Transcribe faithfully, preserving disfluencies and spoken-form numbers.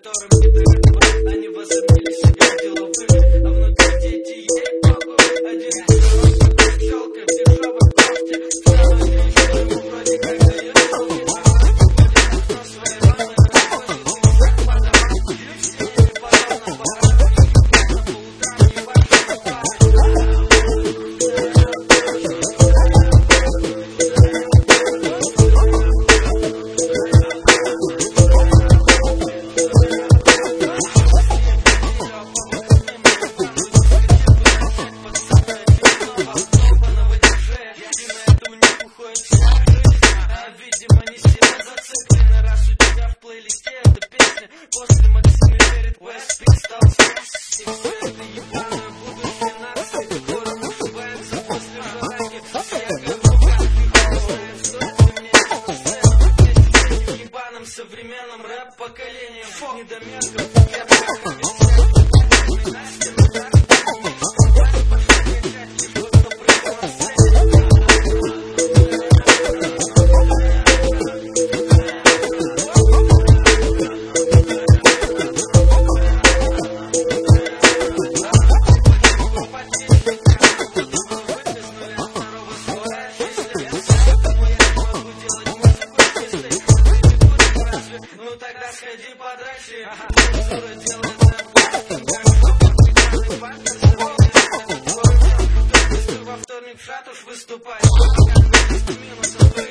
которым не дают. Они возомнили себя деловыми, а внутри дети ей похуй. Один из щелкой в дешевой кофте, второй что ему вроде как дает долги. Но своей мамой разводит мужик, подавать ключи или потом на баранах. По утрам не важно спать. После Максима перед Westpeak стал секси. Светы ебаные будут финансы. Город ушибается после жалаки. Снега в руках и стоит. Стойте мне эту сцену. Вместе с ебаным современным рэп-поколением. Недометков, кепках, и Настя, ну так, пошли качать, лишь бы кто прыгал на сцене. Ну тогда сходи подращи. Мусора делает на пластик. Во вторник в шатуш выступай. Минусом